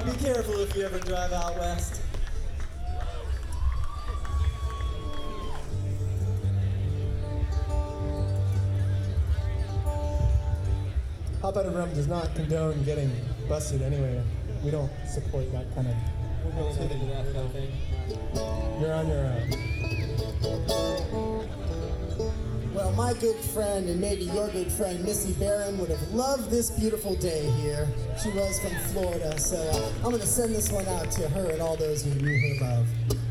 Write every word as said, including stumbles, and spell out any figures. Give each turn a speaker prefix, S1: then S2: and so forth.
S1: Be careful if you ever drive out west.
S2: Hop Out of Rum does not condone getting busted anyway. We don't support that kind of activity.
S1: That kind of thing.
S2: You're on your own.
S3: Well, my good friend, and maybe your good friend, Missy Barron, would have loved this beautiful day here. She was from Florida, so uh, I'm going to send this one out to her and all those who knew her love.